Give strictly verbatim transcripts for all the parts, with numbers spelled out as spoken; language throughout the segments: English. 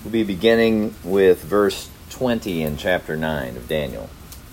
We'll be beginning with verse twenty in chapter nine of Daniel.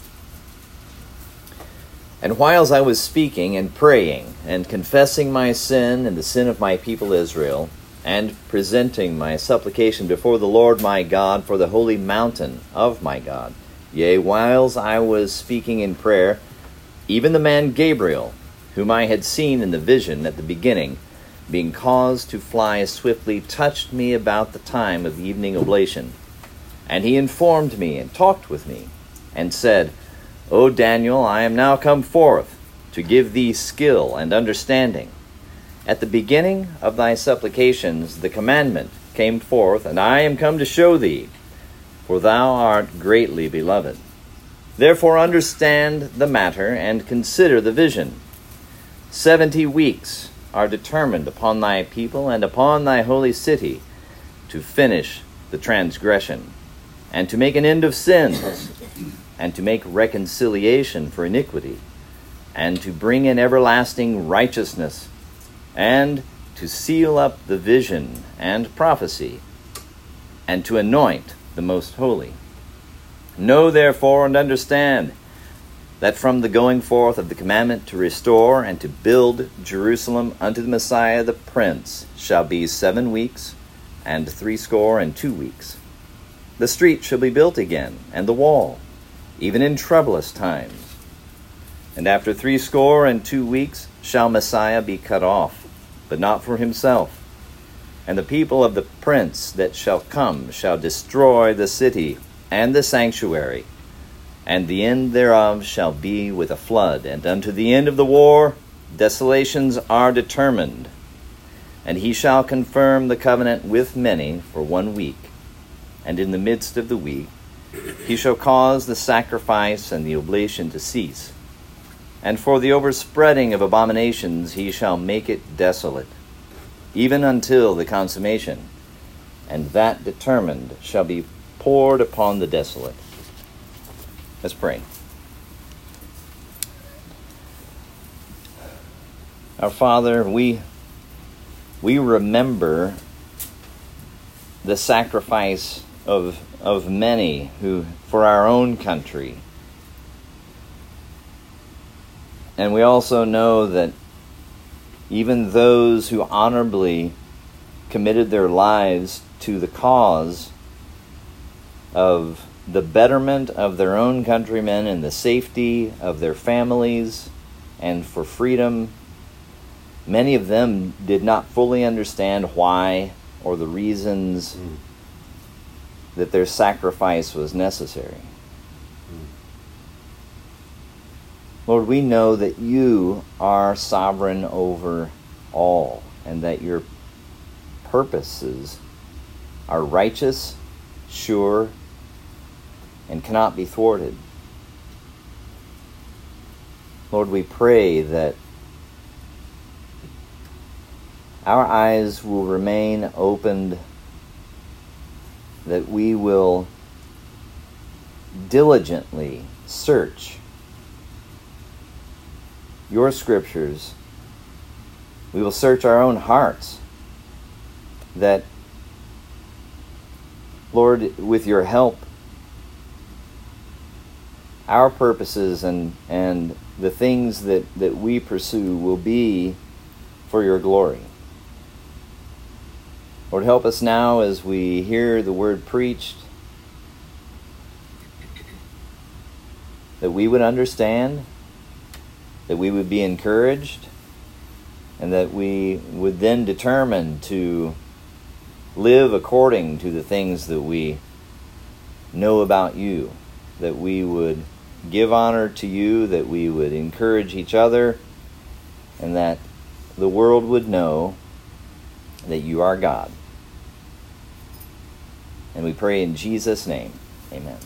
And whiles I was speaking and praying and confessing my sin and the sin of my people Israel, and presenting my supplication before the Lord my God for the holy mountain of my God, yea, whiles I was speaking in prayer, even the man Gabriel, whom I had seen in the vision at the beginning, being caused to fly swiftly, touched me about the time of the evening oblation. And he informed me and talked with me, and said, O Daniel, I am now come forth to give thee skill and understanding. At the beginning of thy supplications the commandment came forth, and I am come to show thee, for thou art greatly beloved. Therefore understand the matter, and consider the vision. Seventy weeks are determined upon thy people and upon thy holy city to finish the transgression, and to make an end of sins, and to make reconciliation for iniquity, and to bring in everlasting righteousness, and to seal up the vision and prophecy, and to anoint the most holy. Know therefore and understand that from the going forth of the commandment to restore and to build Jerusalem unto the Messiah the Prince shall be seven weeks and threescore and two weeks. The street shall be built again, and the wall, even in troublous times. And after threescore and two weeks shall Messiah be cut off, but not for himself. And the people of the Prince that shall come shall destroy the city and the sanctuary, and the end thereof shall be with a flood, and unto the end of the war desolations are determined. And he shall confirm the covenant with many for one week, and in the midst of the week he shall cause the sacrifice and the oblation to cease. And for the overspreading of abominations he shall make it desolate, even until the consummation, and that determined shall be poured upon the desolate. Let's pray. Our Father, we we remember the sacrifice of of many who for our own country. And we also know that even those who honorably committed their lives to the cause of the betterment of their own countrymen and the safety of their families and for freedom, many of them did not fully understand why or the reasons mm. that their sacrifice was necessary. Mm. Lord, we know that you are sovereign over all, and that your purposes are righteous, sure, and cannot be thwarted. Lord, we pray that our eyes will remain opened, that we will diligently search your scriptures. We will search our own hearts, that, Lord, with your help, our purposes and, and the things that, that we pursue will be for your glory. Lord, help us now as we hear the word preached, that we would understand, that we would be encouraged, and that we would then determine to live according to the things that we know about you, that we would give honor to you, that we would encourage each other, and that the world would know that you are God. And we pray in Jesus' name. Amen.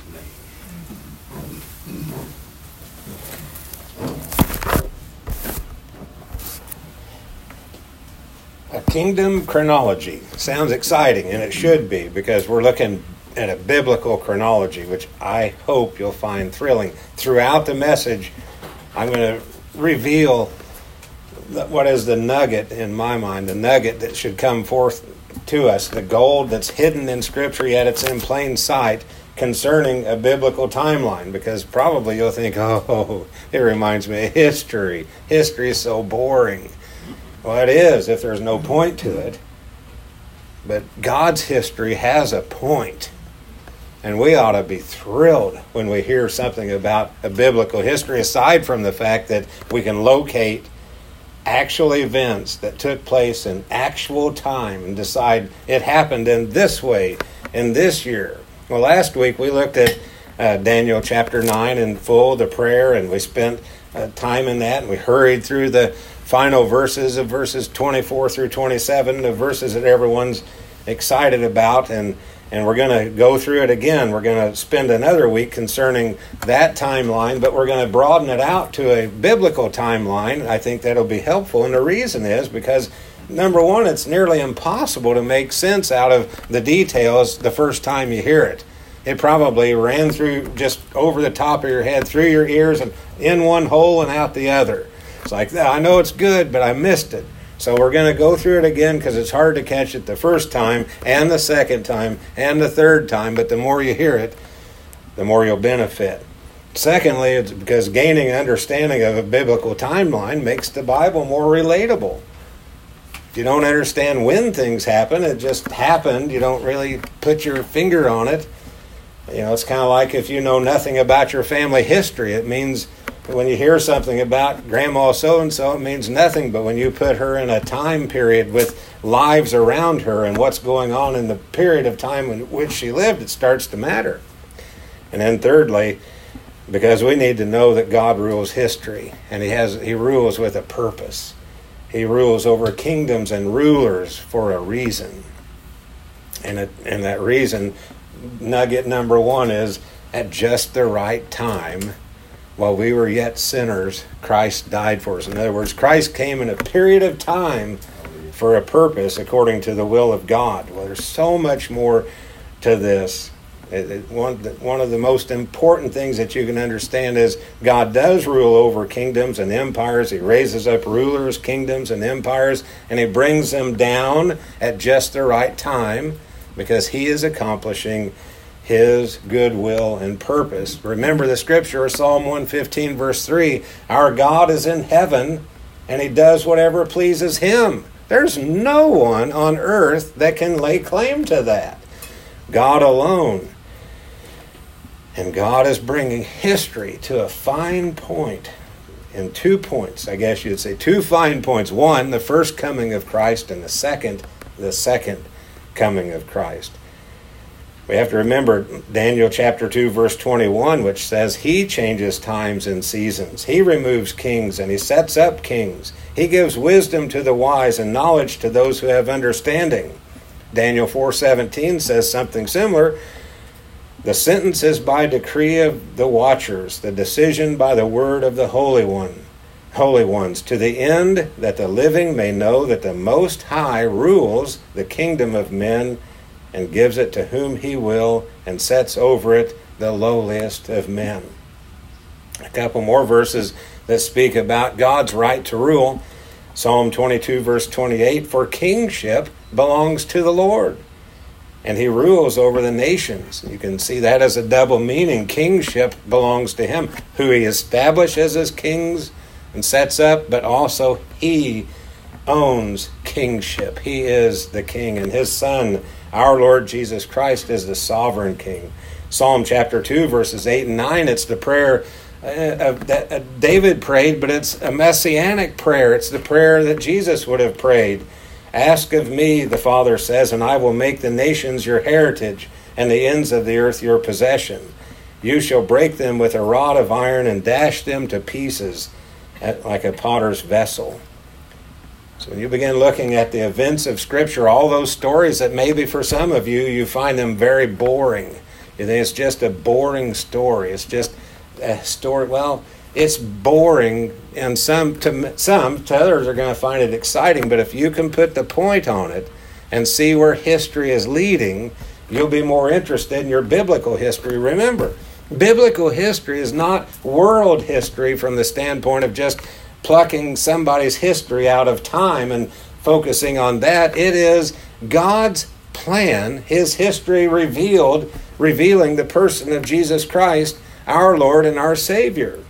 A kingdom chronology. Sounds exciting, and it should be, because we're looking at a biblical chronology, which I hope you'll find thrilling. Throughout the message, I'm going to reveal what is the nugget in my mind, the nugget that should come forth to us, the gold that's hidden in Scripture, yet it's in plain sight concerning a biblical timeline. Because probably you'll think, oh, it reminds me of history. History is so boring. Well, it is if there's no point to it. But God's history has a point. And we ought to be thrilled when we hear something about a biblical history, aside from the fact that we can locate actual events that took place in actual time and decide it happened in this way, in this year. Well, last week we looked at uh, Daniel chapter nine in full, the prayer, and we spent uh, time in that, and we hurried through the final verses of verses twenty-four through twenty-seven, the verses that everyone's excited about, and And we're going to go through it again. We're going to spend another week concerning that timeline, but we're going to broaden it out to a biblical timeline. I think that'll be helpful. And the reason is because, number one, it's nearly impossible to make sense out of the details the first time you hear it. It probably ran through just over the top of your head, through your ears, and in one hole and out the other. It's like, I know it's good, but I missed it. So we're going to go through it again because it's hard to catch it the first time and the second time and the third time. But the more you hear it, the more you'll benefit. Secondly, it's because gaining understanding of a biblical timeline makes the Bible more relatable. If you don't understand when things happen, it just happened. You don't really put your finger on it. You know, it's kind of like if you know nothing about your family history. It means when you hear something about Grandma so-and-so, it means nothing. But when you put her in a time period with lives around her and what's going on in the period of time in which she lived, it starts to matter. And then thirdly, because we need to know that God rules history, and he has he rules with a purpose. He rules over kingdoms and rulers for a reason. And, it, and that reason, nugget number one, is at just the right time, while we were yet sinners, Christ died for us. In other words, Christ came in a period of time for a purpose according to the will of God. Well, there's so much more to this. It, it, one, one of the most important things that you can understand is God does rule over kingdoms and empires. He raises up rulers, kingdoms, and empires, and he brings them down at just the right time because he is accomplishing his goodwill and purpose. Remember the scripture, Psalm one fifteen, verse three, our God is in heaven, and he does whatever pleases him. There's no one on earth that can lay claim to that. God alone. And God is bringing history to a fine point in two points, I guess you'd say. Two fine points. One, the first coming of Christ, and the second, the second coming of Christ. We have to remember Daniel chapter two, verse twenty-one, which says he changes times and seasons. He removes kings and he sets up kings. He gives wisdom to the wise and knowledge to those who have understanding. Daniel four seventeen says something similar. The sentence is by decree of the watchers, the decision by the word of the Holy One, Holy Ones, to the end that the living may know that the Most High rules the kingdom of men and gives it to whom he will, and sets over it the lowliest of men. A couple more verses that speak about God's right to rule. Psalm twenty-two, verse twenty-eight, for kingship belongs to the Lord, and he rules over the nations. You can see that as a double meaning. Kingship belongs to him, who he establishes as kings and sets up, but also he owns kingship. He is the king, and his son, our Lord Jesus Christ, is the sovereign king. Psalm chapter two, verses eight and nine, it's the prayer uh, that uh, David prayed, but it's a messianic prayer. It's the prayer that Jesus would have prayed. Ask of me, the Father says, and I will make the nations your heritage and the ends of the earth your possession. You shall break them with a rod of iron and dash them to pieces at, like a potter's vessel. So when you begin looking at the events of Scripture, all those stories that maybe for some of you, you find them very boring. You think it's just a boring story. It's just a story. Well, it's boring, and some to some to others are going to find it exciting. But if you can put the point on it and see where history is leading, you'll be more interested in your biblical history. Remember, biblical history is not world history from the standpoint of just plucking somebody's history out of time and focusing on that. It is God's plan, his history revealed, revealing the person of Jesus Christ, our Lord and our Savior,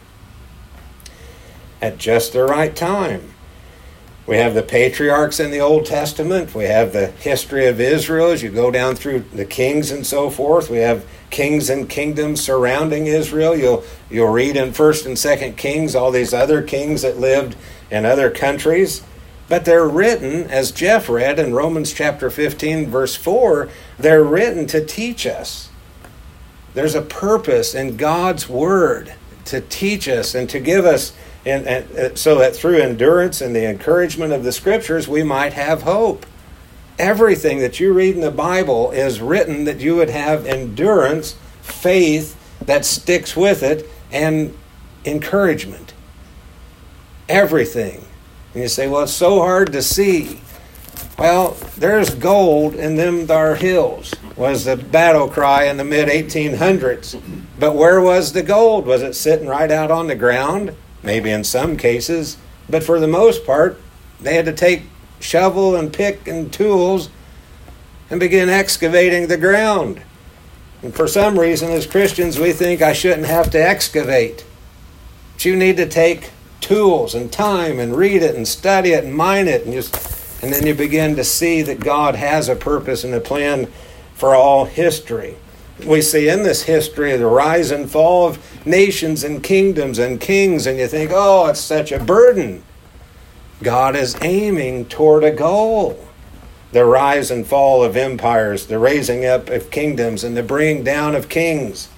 at just the right time. We have the patriarchs in the Old Testament. We have the history of Israel as you go down through the kings and so forth. We have kings and kingdoms surrounding Israel. You'll you'll read in First and Second Kings all these other kings that lived in other countries. But they're written, as Jeff read in Romans chapter fifteen, verse four, they're written to teach us. There's a purpose in God's Word to teach us and to give us, and, and so that through endurance and the encouragement of the Scriptures, we might have hope. Everything that you read in the Bible is written that you would have endurance, faith that sticks with it, and encouragement. Everything. And you say, well, it's so hard to see. Well, there's gold in them thar hills, was the battle cry in the mid eighteen hundreds. But where was the gold? Was it sitting right out on the ground? Maybe in some cases. But for the most part, they had to take shovel and pick and tools and begin excavating the ground. And for some reason, as Christians, we think I shouldn't have to excavate. But you need to take tools and time and read it and study it and mine it, and just and then you begin to see that God has a purpose and a plan for all history. We see in this history the rise and fall of nations and kingdoms and kings, and you think, oh, it's such a burden. God is aiming toward a goal. The rise and fall of empires, the raising up of kingdoms, and the bringing down of kings.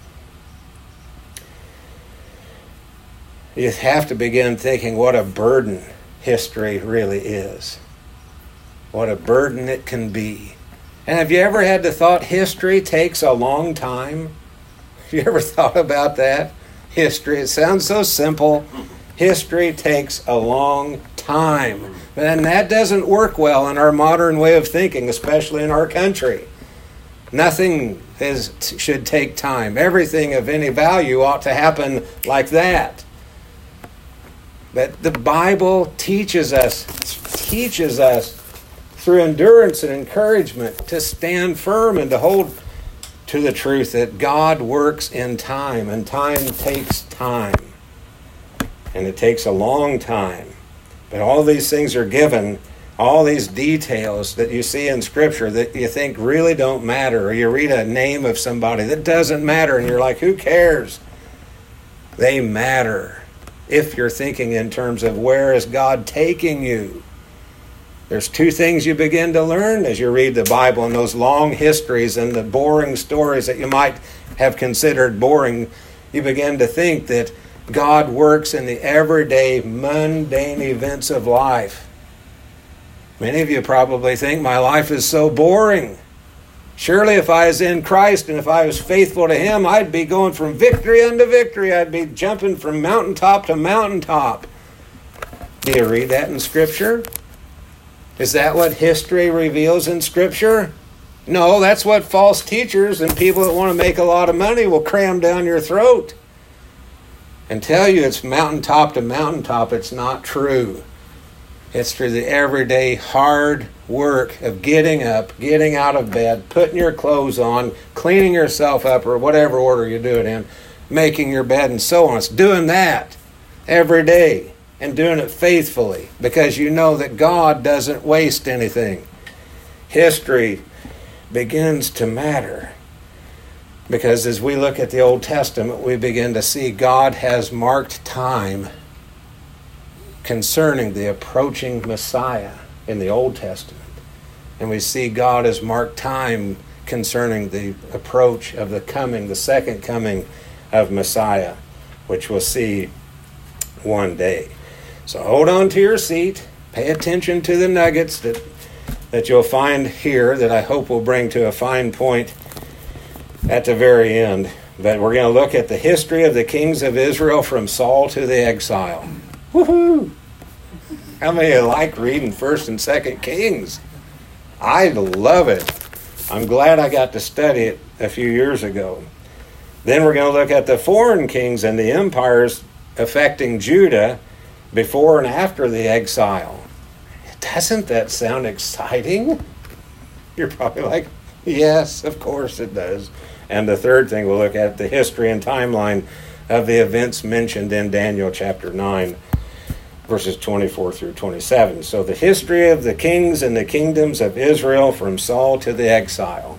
You have to begin thinking what a burden history really is. What a burden it can be. And have you ever had the thought history takes a long time? Have you ever thought about that? History, it sounds so simple. History takes a long time. And that doesn't work well in our modern way of thinking, especially in our country. Nothing is, should take time. Everything of any value ought to happen like that. But the Bible teaches us, teaches us through endurance and encouragement to stand firm and to hold to the truth that God works in time, and time takes time. And it takes a long time. But all these things are given, all these details that you see in Scripture that you think really don't matter, or you read a name of somebody that doesn't matter, and you're like, who cares? They matter. If you're thinking in terms of where is God taking you. There's two things you begin to learn as you read the Bible, and those long histories and the boring stories that you might have considered boring. You begin to think that God works in the everyday, mundane events of life. Many of you probably think my life is so boring. Surely if I was in Christ and if I was faithful to Him, I'd be going from victory unto victory. I'd be jumping from mountaintop to mountaintop. Do you read that in Scripture? Is that what history reveals in Scripture? No, that's what false teachers and people that want to make a lot of money will cram down your throat and tell you it's mountaintop to mountaintop. It's not true. It's through the everyday hard work of getting up, getting out of bed, putting your clothes on, cleaning yourself up, or whatever order you do it in, making your bed and so on. It's doing that every day and doing it faithfully because you know that God doesn't waste anything. History begins to matter because as we look at the Old Testament, we begin to see God has marked time concerning the approaching Messiah in the Old Testament. And we see God has marked time concerning the approach of the coming, the second coming of Messiah, which we'll see one day. So hold on to your seat. Pay attention to the nuggets that, that you'll find here that I hope will bring to a fine point at the very end. But we're going to look at the history of the kings of Israel from Saul to the exile. Woohoo! How many of you like reading First and Second Kings? I love it. I'm glad I got to study it a few years ago. Then we're going to look at the foreign kings and the empires affecting Judah before and after the exile. Doesn't that sound exciting? You're probably like, yes, of course it does. And the third thing we'll look at, the history and timeline of the events mentioned in Daniel chapter nine, verses twenty-four through twenty-seven. So the history of the kings and the kingdoms of Israel from Saul to the exile.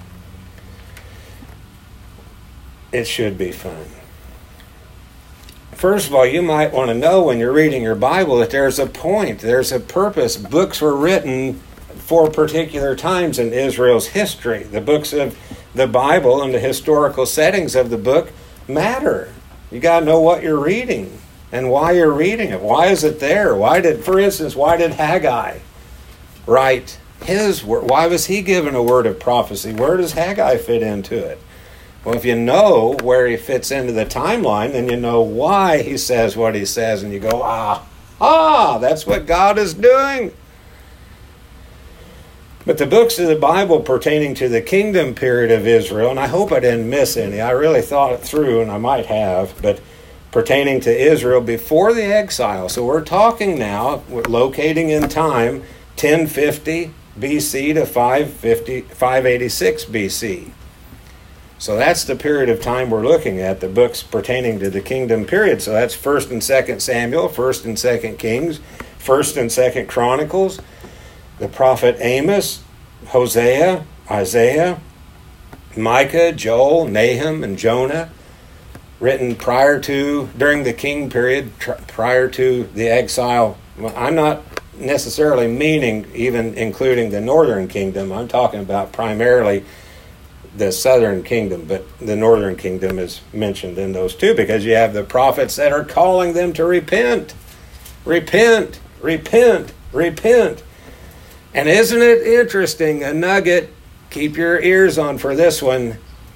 It should be fun. First of all, you might want to know when you're reading your Bible that there's a point, there's a purpose. Books were written for particular times in Israel's history. The books of the Bible and the historical settings of the book matter. You got to know what you're reading and why you're reading it. Why is it there? Why did, for instance, why did Haggai write his word? Why was he given a word of prophecy? Where does Haggai fit into it? Well, if you know where he fits into the timeline, then you know why he says what he says, and you go, ah, ah, that's what God is doing. But the books of the Bible pertaining to the kingdom period of Israel, and I hope I didn't miss any, I really thought it through, and I might have, but pertaining to Israel before the exile. So we're talking now, we're locating in time, ten fifty B C to five fifty, five eighty-six B C. So that's the period of time we're looking at, the books pertaining to the kingdom period. So that's First and Second Samuel, First and Second Kings, First and Second Chronicles, the prophet Amos, Hosea, Isaiah, Micah, Joel, Nahum, and Jonah, written prior to, during the king period, tr- prior to the exile. Well, I'm not necessarily meaning even including the northern kingdom. I'm talking about primarily the southern kingdom, but the northern kingdom is mentioned in those two because you have the prophets that are calling them to repent. Repent, repent, repent. And isn't it interesting, a nugget, keep your ears on for this one.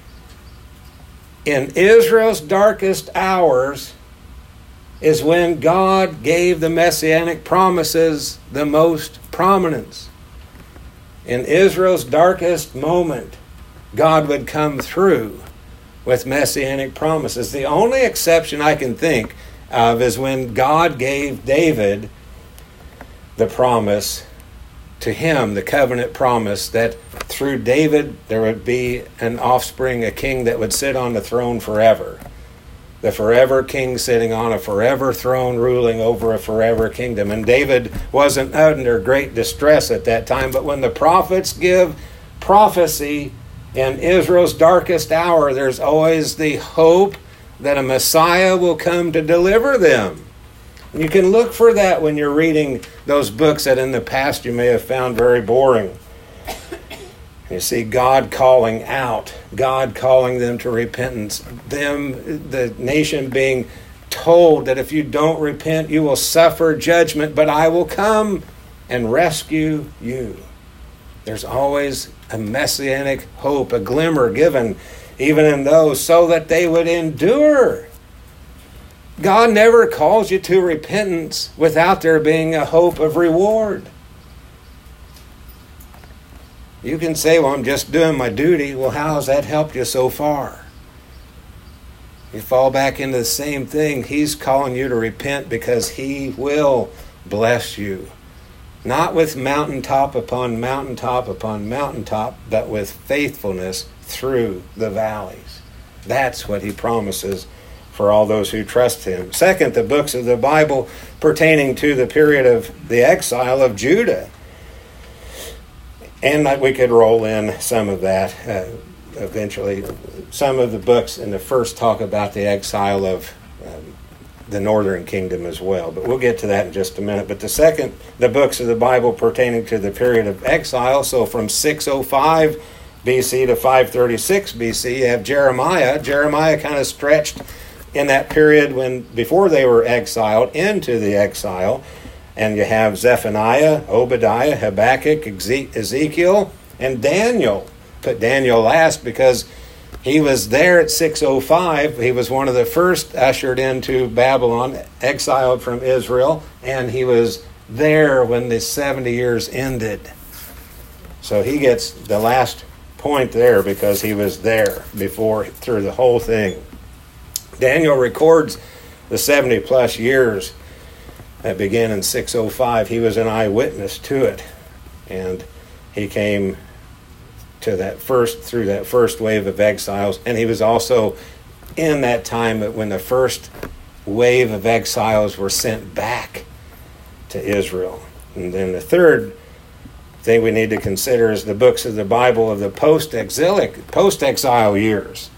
In Israel's darkest hours is when God gave the messianic promises the most prominence. In Israel's darkest moment, God would come through with messianic promises. The only exception I can think of is when God gave David the promise to him, the covenant promise that through David there would be an offspring, a king that would sit on the throne forever. The forever king sitting on a forever throne, ruling over a forever kingdom. And David wasn't under great distress at that time, but when the prophets give prophecy in Israel's darkest hour, there's always the hope that a Messiah will come to deliver them. And you can look for that when you're reading those books that in the past you may have found very boring. You see God calling out, God calling them to repentance, them, the nation being told that if you don't repent, you will suffer judgment, but I will come and rescue you. There's always a messianic hope, a glimmer given even in those so that they would endure. God never calls you to repentance without there being a hope of reward. You can say, well, I'm just doing my duty. Well, how has that helped you so far? You fall back into the same thing. He's calling you to repent because he will bless you. Not with mountaintop upon mountaintop upon mountaintop, but with faithfulness through the valleys. That's what he promises for all those who trust him. Second, the books of the Bible pertaining to the period of the exile of Judah. And we could roll in some of that uh, eventually. Some of the books in the first talk about the exile of um, the northern kingdom as well. But we'll get to that in just a minute. But the second, the books of the Bible pertaining to the period of exile. So from six oh five B C to five thirty-six B C, you have Jeremiah. Jeremiah kind of stretched in that period when before they were exiled into the exile. And you have Zephaniah, Obadiah, Habakkuk, Ezekiel, and Daniel. Put Daniel last because he was there at six oh five. He was one of the first ushered into Babylon, exiled from Israel, and he was there when the seventy years ended. So he gets the last point there because he was there before, through the whole thing. Daniel records the seventy plus years that began in six oh five. He was an eyewitness to it. And he came to that first, through that first wave of exiles. And he was also in that time when the first wave of exiles were sent back to Israel. And then the third thing we need to consider is the books of the Bible of the post-exilic, post-exile years.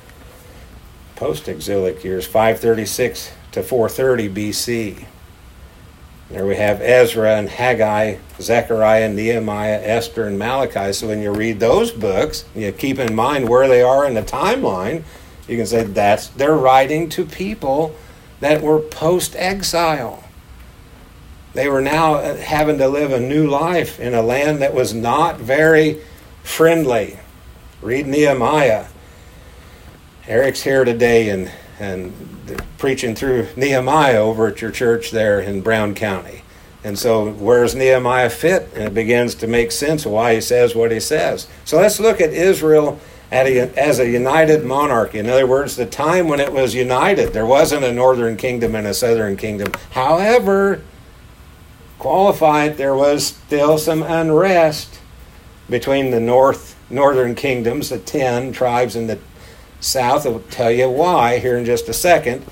Post-exilic years, five thirty-six to four thirty B C. There we have Ezra and Haggai, Zechariah, Nehemiah, Esther, and Malachi. So when you read those books, you keep in mind where they are in the timeline, you can say that's they're writing to people that were post-exile. They were now having to live a new life in a land that was not very friendly. Read Nehemiah. Eric's here today and, and preaching through Nehemiah over at your church there in Brown County. And so where's Nehemiah fit? And it begins to make sense of why he says what he says. So let's look at Israel at a, as a united monarchy. In other words, the time when it was united. There wasn't a northern kingdom and a southern kingdom. However, qualified, there was still some unrest between the north northern kingdoms, the ten tribes in the south. I'll tell you why here in just a second.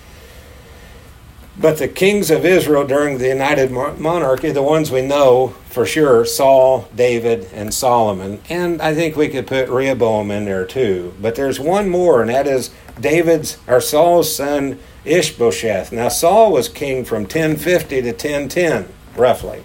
But the kings of Israel during the united monarchy, the ones we know for sure, Saul, David, and Solomon. And I think we could put Rehoboam in there too. But there's one more, and that is David's or Saul's son Ishbosheth. Now Saul was king from ten fifty to ten ten, roughly.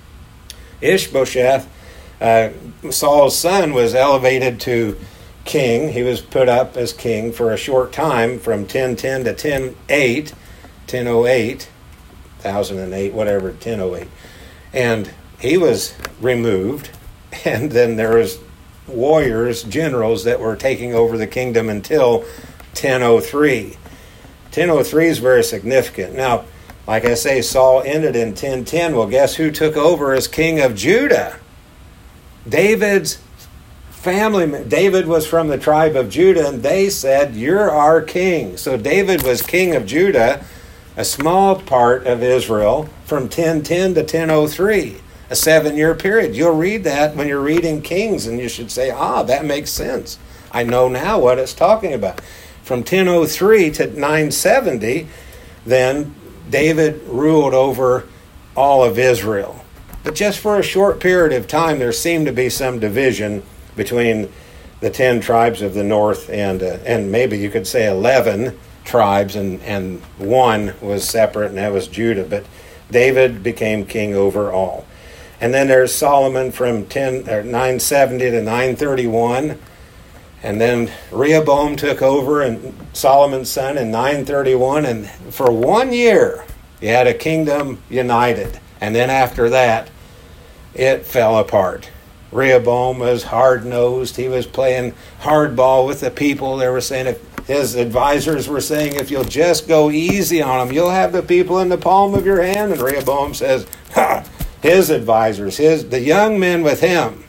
Ishbosheth, uh, Saul's son, was elevated to king. He was put up as king for a short time from ten ten to ten eight. ten oh eight, one thousand eight, whatever, ten oh eight. And he was removed, and then there was warriors, generals that were taking over the kingdom until ten oh three. ten oh three is very significant. Now, like I say, Saul ended in ten ten. Well, guess who took over as king of Judah? David's family. David was from the tribe of Judah, and they said, "You're our king." So David was king of Judah, a small part of Israel, from ten ten to ten oh three, a seven-year period. You'll read that when you're reading Kings, and you should say, ah, that makes sense. I know now what it's talking about. From ten oh three to nine seventy, then David ruled over all of Israel. But just for a short period of time, there seemed to be some division between the ten tribes of the north and uh, and maybe you could say eleven tribes, and, and one was separate, and that was Judah. But David became king over all. And then there's Solomon from ten or nine seventy to nine thirty-one. And then Rehoboam took over, and Solomon's son, in nine thirty-one. And for one year, you had a kingdom united. And then after that, it fell apart. Rehoboam was hard-nosed. He was playing hardball with the people. They were saying, if his advisors were saying, if you'll just go easy on them, you'll have the people in the palm of your hand. And Rehoboam says, ha! His advisors, his the young men with him,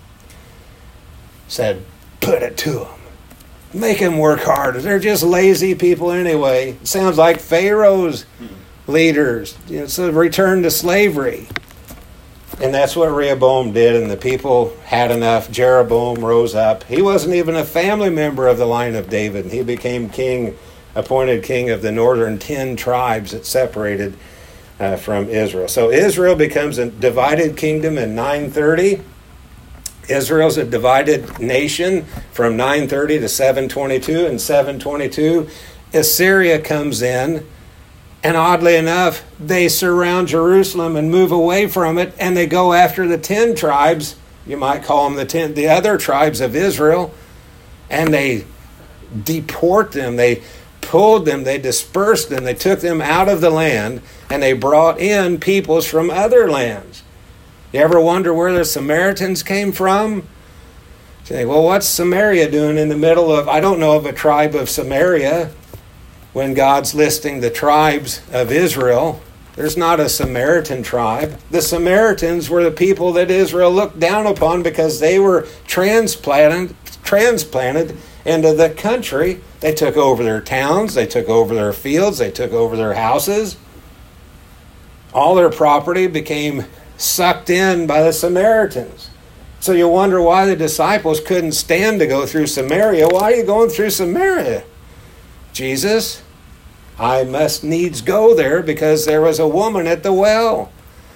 said, put it to them. Make them work harder. They're just lazy people anyway. It sounds like Pharaoh's leaders. You know, so return to slavery. And that's what Rehoboam did, and the people had enough. Jeroboam rose up. He wasn't even a family member of the line of David. He became king, appointed king of the northern ten tribes that separated uh, from Israel. So Israel becomes a divided kingdom in nine thirty. Israel's a divided nation from nine thirty to seven twenty-two. And seven twenty-two, Assyria comes in. And oddly enough, they surround Jerusalem and move away from it, and they go after the ten tribes, you might call them the ten, the other tribes of Israel, and they deport them, they pulled them, they dispersed them, they took them out of the land, and they brought in peoples from other lands. You ever wonder where the Samaritans came from? You think, well, what's Samaria doing in the middle of, I don't know of a tribe of Samaria. When God's listing the tribes of Israel, there's not a Samaritan tribe. The Samaritans were the people that Israel looked down upon because they were transplanted, transplanted into the country. They took over their towns, they took over their fields, they took over their houses. All their property became sucked in by the Samaritans. So you wonder why the disciples couldn't stand to go through Samaria. Why are you going through Samaria? Jesus, I must needs go there because there was a woman at the well.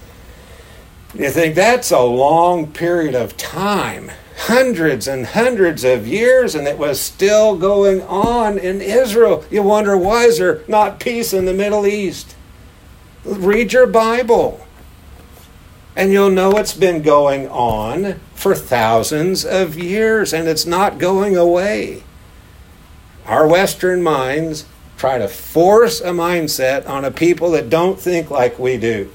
You think that's a long period of time, hundreds and hundreds of years, and it was still going on in Israel. You wonder, why is there not peace in the Middle East? Read your Bible, and you'll know it's been going on for thousands of years, and it's not going away. Our Western minds try to force a mindset on a people that don't think like we do.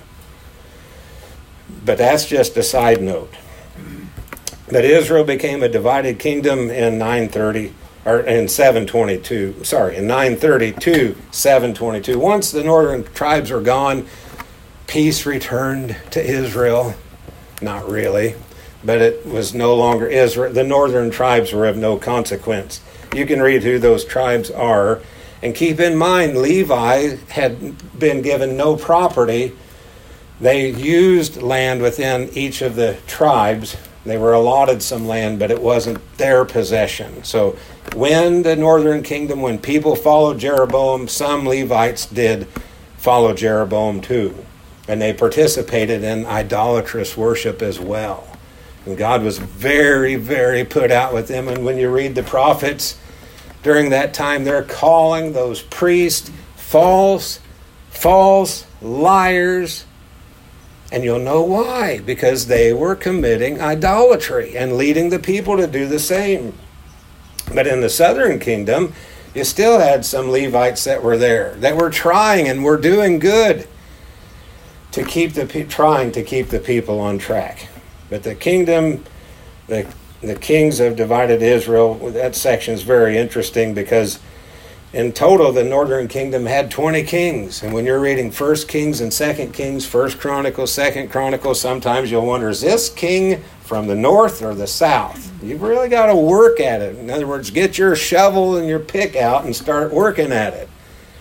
But that's just a side note. But Israel became a divided kingdom in nine thirty, or in seven twenty-two. Sorry, in nine thirty-two, seven twenty-two. Once the northern tribes were gone, peace returned to Israel. Not really, but it was no longer Israel. The northern tribes were of no consequence. You can read who those tribes are. And keep in mind, Levi had been given no property. They used land within each of the tribes. They were allotted some land, but it wasn't their possession. So when the northern kingdom, when people followed Jeroboam, some Levites did follow Jeroboam too. And they participated in idolatrous worship as well. And God was very, very put out with them. And when you read the prophets, during that time, they're calling those priests false, false liars. And you'll know why. Because they were committing idolatry and leading the people to do the same. But in the southern kingdom, you still had some Levites that were there, that were trying and were doing good to keep the trying to keep the people on track. But the kingdom, the the kings of divided Israel, that section is very interesting because in total the northern kingdom had twenty kings. And when you're reading First Kings and Second Kings, First Chronicles, Second Chronicles, sometimes you'll wonder, is this king from the north or the south? You've really got to work at it. In other words, get your shovel and your pick out and start working at it.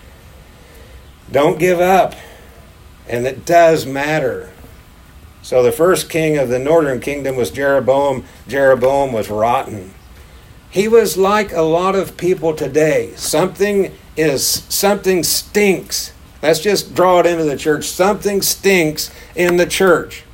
Don't give up. And it does matter. So the first king of the northern kingdom was Jeroboam. Jeroboam was rotten. He was like a lot of people today. Something is, something stinks. Let's just draw it into the church. Something stinks in the church.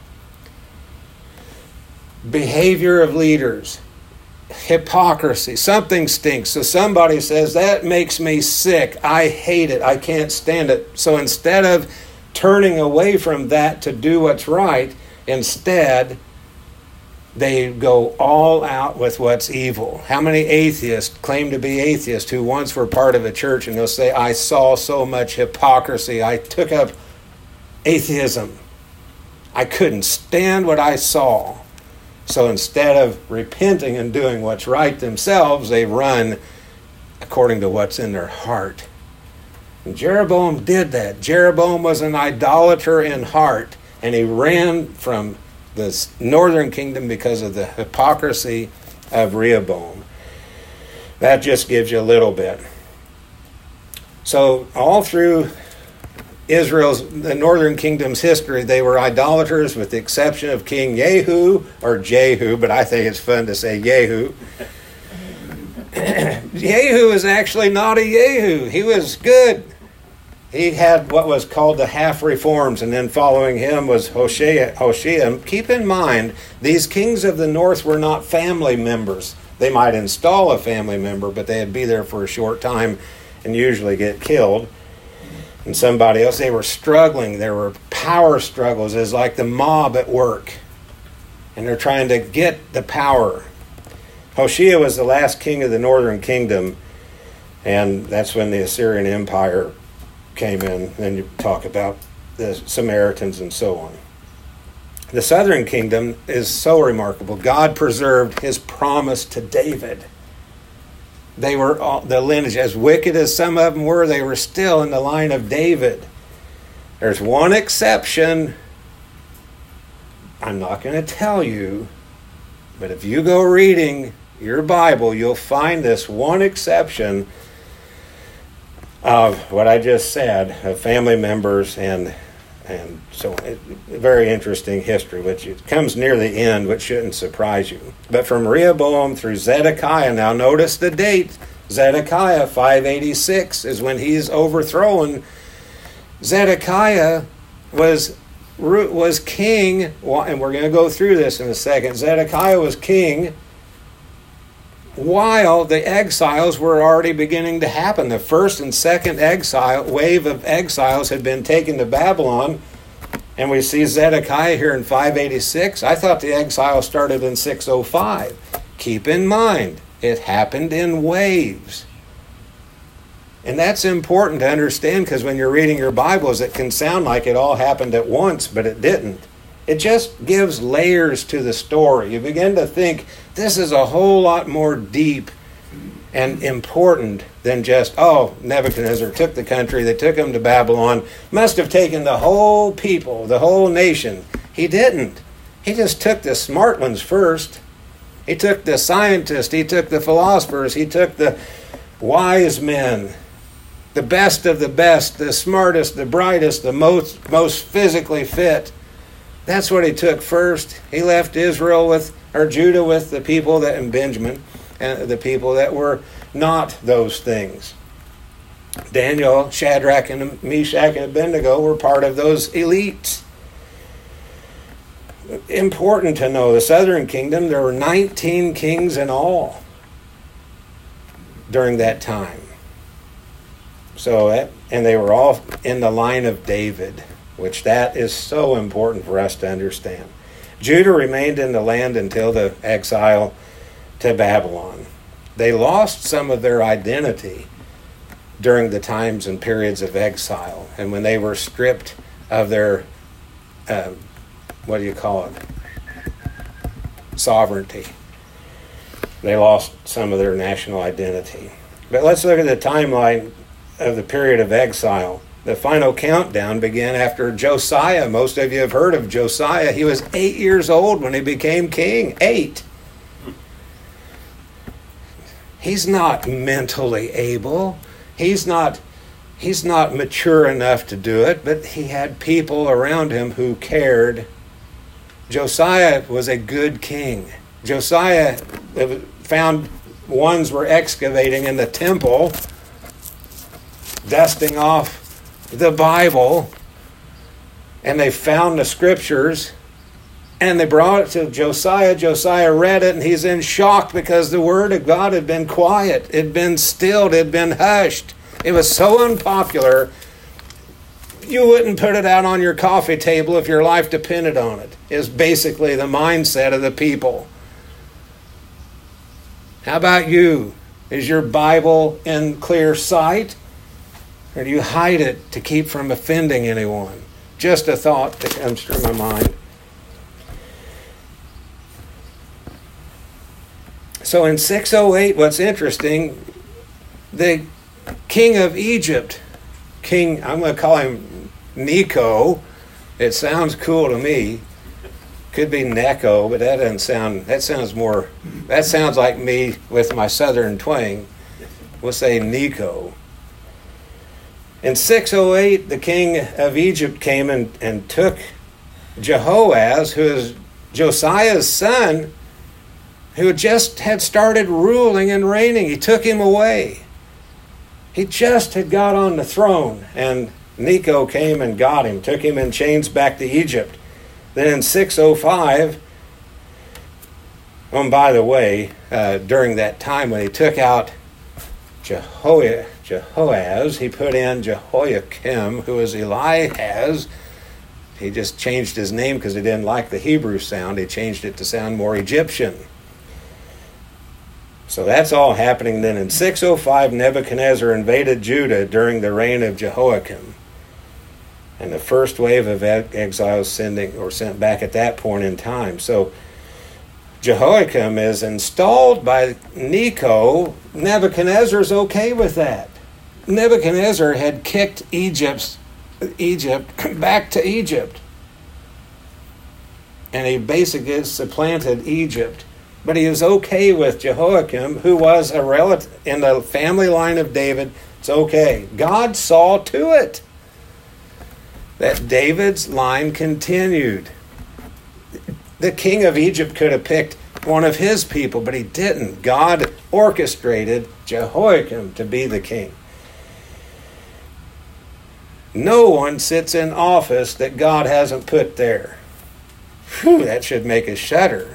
Behavior of leaders. Hypocrisy. Something stinks. So somebody says, that makes me sick. I hate it. I can't stand it. So instead of turning away from that to do what's right, instead they go all out with what's evil. How many atheists claim to be atheists who once were part of a church, and they'll say, I saw so much hypocrisy, I took up atheism. I couldn't stand what I saw. So instead of repenting and doing what's right themselves, they run according to what's in their heart. And Jeroboam did that. Jeroboam was an idolater in heart, and he ran from the northern kingdom because of the hypocrisy of Rehoboam. That just gives you a little bit. So all through Israel's, the northern kingdom's history, they were idolaters with the exception of King Jehu, or Jehu, but I think it's fun to say Jehu. Jehu is actually not a Jehu. He was good. He had what was called the half reforms, and then following him was Hoshea. Hoshea. Keep in mind, these kings of the north were not family members. They might install a family member, but they'd be there for a short time and usually get killed. And somebody else, they were struggling. There were power struggles. It's like the mob at work. And they're trying to get the power. Hoshea was the last king of the northern kingdom, and that's when the Assyrian Empire came in. Then you talk about the Samaritans and so on. The southern kingdom is so remarkable. God preserved his promise to David. They were all, the lineage, as wicked as some of them were, they were still in the line of David. There's one exception. I'm not going to tell you, but if you go reading your Bible, you'll find this one exception of what I just said, of family members and And so it, very interesting history, which it comes near the end, which shouldn't surprise you. But from Rehoboam through Zedekiah, now notice the date. Zedekiah, five eighty-six, is when he's overthrown. Zedekiah was was king, and we're going to go through this in a second. Zedekiah was king while the exiles were already beginning to happen. The first and second exile wave of exiles had been taken to Babylon, and we see Zedekiah here in five eighty-six. I thought the exile started in six oh five. Keep in mind, it happened in waves. And that's important to understand, because when you're reading your Bibles, it can sound like it all happened at once, but it didn't. It just gives layers to the story. You begin to think this is a whole lot more deep and important than just, oh, Nebuchadnezzar took the country, they took him to Babylon, must have taken the whole people, the whole nation. He didn't. He just took the smart ones first. He took the scientists, he took the philosophers, he took the wise men, the best of the best, the smartest, the brightest, the most, most physically fit. That's what he took first. He left Israel with, or Judah with the people that, and Benjamin, and the people that were not those things. Daniel, Shadrach, and Meshach, and Abednego were part of those elites. Important to know, the southern kingdom, there were nineteen kings in all during that time. So, that, and they were all in the line of David, which that is so important for us to understand. Judah remained in the land until the exile to Babylon. They lost some of their identity during the times and periods of exile, and when they were stripped of their, uh, what do you call it, sovereignty. They lost some of their national identity. But let's look at the timeline of the period of exile. The final countdown began after Josiah. Most of you have heard of Josiah. He was eight years old when he became king. Eight. He's not mentally able. He's not, he's not mature enough to do it, but he had people around him who cared. Josiah was a good king. Josiah found ones were excavating in the temple, dusting off the Bible, and they found the scriptures, and they brought it to Josiah. Josiah read it, and he's in shock because the word of God had been quiet. It had been stilled. It had been hushed. It was so unpopular, you wouldn't put it out on your coffee table if your life depended on it, is basically the mindset of the people. How about you? Is your Bible in clear sight? Or do you hide it to keep from offending anyone? Just a thought that comes through my mind. So in six oh eight, what's interesting, the king of Egypt, King, I'm going to call him Necho. It sounds cool to me. Could be Necho, but that doesn't sound, that sounds more, that sounds like me with my southern twang. We'll say Necho. In six oh eight, the king of Egypt came and, and took Jehoaz, who is Josiah's son, who just had started ruling and reigning. He took him away. He just had got on the throne, and Necho came and got him, took him in chains back to Egypt. Then in six oh five, oh, and by the way, uh, during that time when he took out Jehoiah, Jehoaz, he put in Jehoiakim, who is Eliaz. He just changed his name because he didn't like the Hebrew sound. He changed it to sound more Egyptian. So that's all happening. Then in six oh five, Nebuchadnezzar invaded Judah during the reign of Jehoiakim. And the first wave of exiles sending or sent back at that point in time. So Jehoiakim is installed by Necho. Nebuchadnezzar's okay with that. Nebuchadnezzar had kicked Egypt's, Egypt back to Egypt. And he basically supplanted Egypt. But he was okay with Jehoiakim, who was a relative in the family line of David. It's okay. God saw to it. that David's line continued. The king of Egypt could have picked one of his people, but he didn't. God orchestrated Jehoiakim to be the king. No one sits in office that God hasn't put there. Whew, that should make us shudder.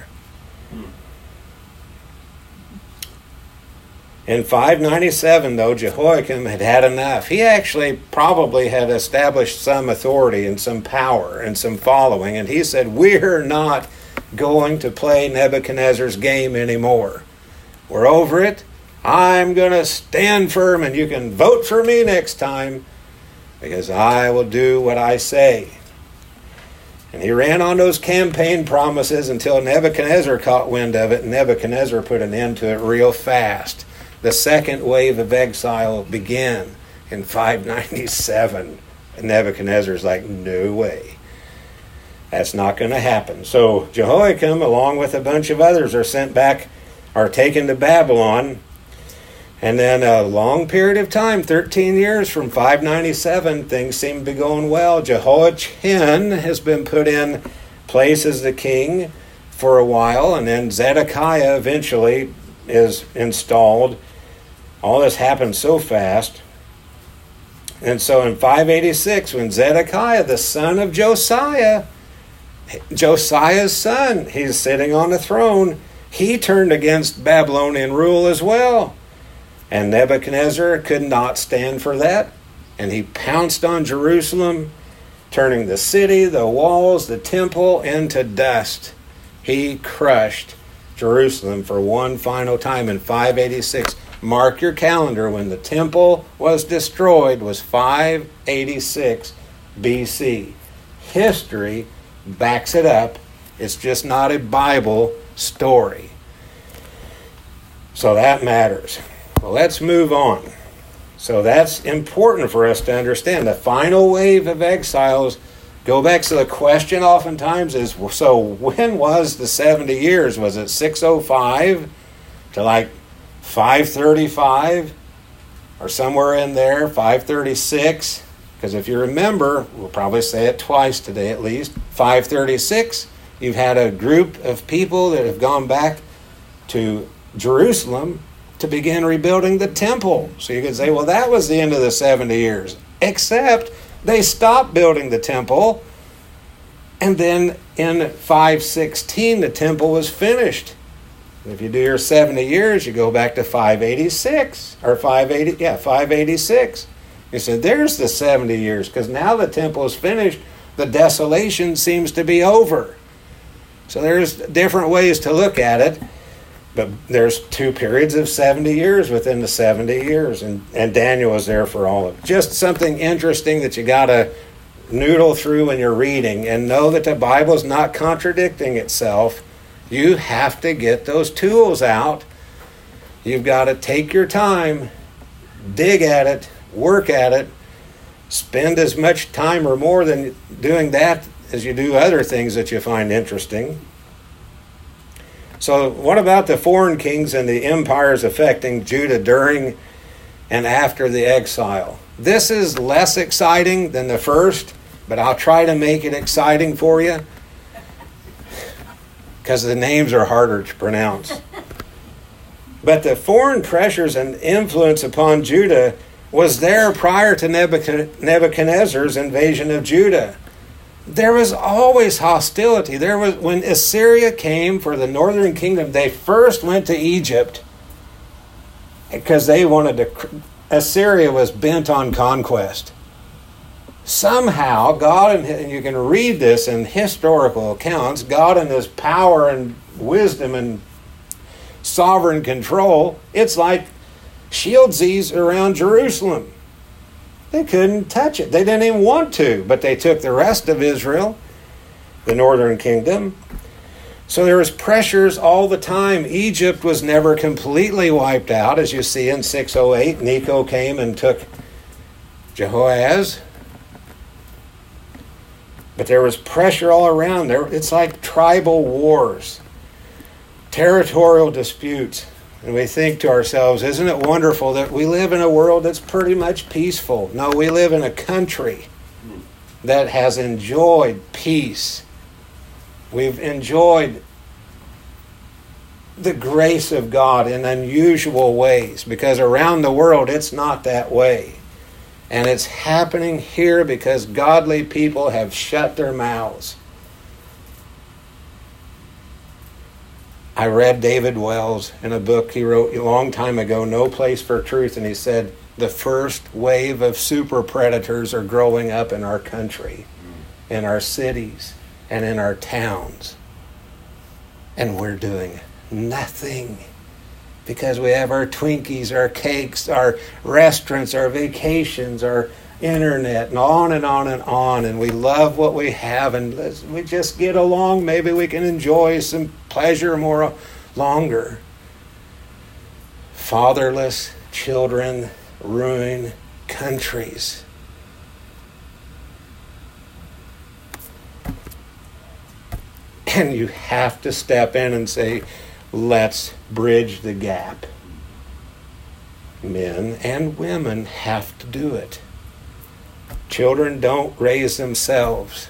In five ninety-seven, though, Jehoiakim had had enough. He actually probably had established some authority and some power and some following, and he said, we're not going to play Nebuchadnezzar's game anymore. We're over it. I'm going to stand firm, and you can vote for me next time, because I will do what I say. And he ran on those campaign promises until Nebuchadnezzar caught wind of it, and Nebuchadnezzar put an end to it real fast. The second wave of exile began in five ninety-seven. And Nebuchadnezzar's like, no way. That's not going to happen. So Jehoiakim, along with a bunch of others, are sent back, are taken to Babylon. And then a long period of time, thirteen years from five ninety-seven, things seem to be going well. Jehoiachin has been put in place as the king for a while, and then Zedekiah eventually is installed. All this happened so fast. And so in five eighty-six, when Zedekiah, the son of Josiah, Josiah's son, he's sitting on the throne, he turned against Babylonian rule as well. And Nebuchadnezzar could not stand for that. And he pounced on Jerusalem, turning the city, the walls, the temple into dust. He crushed Jerusalem for one final time in five eighty-six. Mark your calendar, when the temple was destroyed was five eighty-six B C. History backs it up. It's just not a Bible story. So that matters. Well, let's move on. So that's important for us to understand. The final wave of exiles, go back to the question oftentimes is, so when was the seventy years? Was it six oh five to like five thirty-five or somewhere in there, five thirty-six? Because if you remember, we'll probably say it twice today at least, five thirty-six, you've had a group of people that have gone back to Jerusalem to begin rebuilding the temple. So you could say, well, that was the end of the seventy years. Except they stopped building the temple, and then in five sixteen, the temple was finished. If you do your seventy years, you go back to five eighty-six, or five eighty, yeah, five eighty-six. You said, there's the seventy years, because now the temple is finished, the desolation seems to be over. So there's different ways to look at it, but there's two periods of seventy years within the seventy years, and, and Daniel was there for all of it. Just something interesting that you got to noodle through when you're reading, and know that the Bible is not contradicting itself. You have to get those tools out. You've got to take your time, dig at it, work at it, spend as much time or more than doing that as you do other things that you find interesting. So what about the foreign kings and the empires affecting Judah during and after the exile? This is less exciting than the first, but I'll try to make it exciting for you, because the names are harder to pronounce. But the foreign pressures and influence upon Judah was there prior to Nebuchadnezzar's invasion of Judah. There was always hostility. There was, when Assyria came for the northern kingdom, they first went to Egypt because they wanted to. Assyria was bent on conquest. Somehow, God, and you can read this in historical accounts, God in His power and wisdom and sovereign control, it's like shieldsies around Jerusalem. They couldn't touch it. They didn't even want to, but they took the rest of Israel, the northern kingdom. So there was pressures all the time. Egypt was never completely wiped out, as you see in six oh eight. Necho came and took Jehoaz. But there was pressure all around. There, it's like tribal wars, territorial disputes. And we think to ourselves, isn't it wonderful that we live in a world that's pretty much peaceful? No, we live in a country that has enjoyed peace. We've enjoyed the grace of God in unusual ways, because around the world it's not that way. And it's happening here because godly people have shut their mouths. I read David Wells in a book he wrote a long time ago, No Place for Truth, and he said, the first wave of super predators are growing up in our country, in our cities, and in our towns. And we're doing nothing, because we have our Twinkies, our cakes, our restaurants, our vacations, our internet, and on and on and on, and we love what we have, and we just get along. Maybe we can enjoy some pleasure more longer. Fatherless children ruin countries. And you have to step in and say, let's bridge the gap. Men and women have to do it. Children don't raise themselves.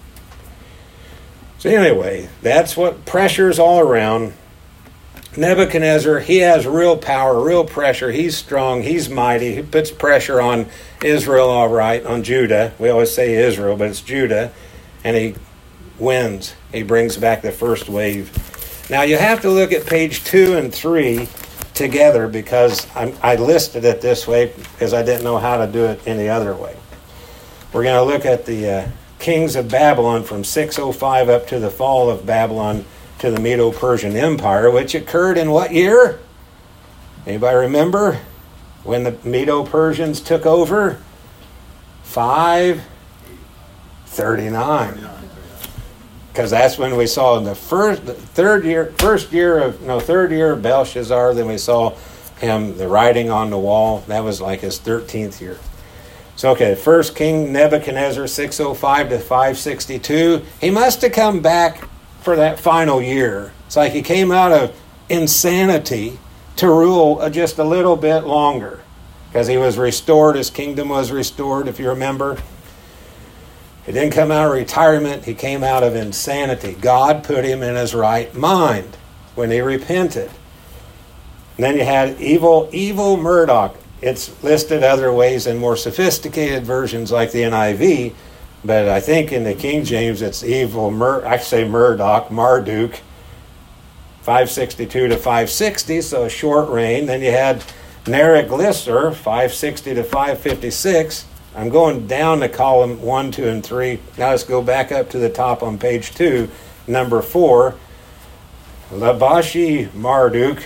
So anyway, that's what pressure's all around. Nebuchadnezzar, he has real power, real pressure. He's strong, he's mighty. He puts pressure on Israel, all right, on Judah. We always say Israel, but it's Judah. And he wins. He brings back the first wave. Now you have to look at page two and three together, because I'm, I listed it this way because I didn't know how to do it any other way. We're going to look at the uh, kings of Babylon from six oh five up to the fall of Babylon to the Medo-Persian Empire, which occurred in what year? Anybody remember when the Medo-Persians took over? five thirty-nine. Because that's when we saw the first, the third year, first year of no third year of Belshazzar. Then we saw him the writing on the wall. That was like his thirteenth year. So okay, first king Nebuchadnezzar, six oh five to five sixty-two. He must have come back for that final year. It's like he came out of insanity to rule just a little bit longer, because he was restored. His kingdom was restored, if you remember. He didn't come out of retirement. He came out of insanity. God put him in his right mind when he repented. And then you had evil, evil Murdoch. It's listed other ways in more sophisticated versions like the N I V, but I think in the King James it's evil, Mur- I say Murdoch, Marduk, five sixty-two to five sixty, so a short reign. Then you had Neriglissar, five sixty to five fifty-six. I'm going down to column one, two, and three. Now let's go back up to the top on page two, number four. Labashi Marduk